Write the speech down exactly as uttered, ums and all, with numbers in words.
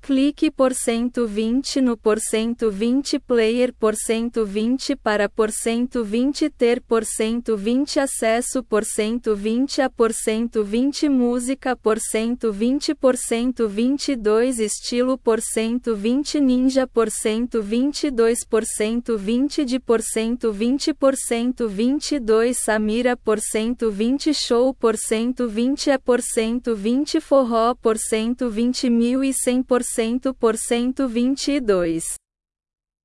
Clique por cento vinte no por cento vinte player por cento vinte para por cento vinte ter por cento vinte acesso por cento vinte a por cento vinte música por cento vinte por cento vinte e dois estilo por cento vinte ninja por cento vinte e dois por cento vinte de por cento vinte por cento vinte e dois Samira por cento vinte show por cento vinte é por cento vinte forró por cento vinte mil e cem por cento por cento vinte e dois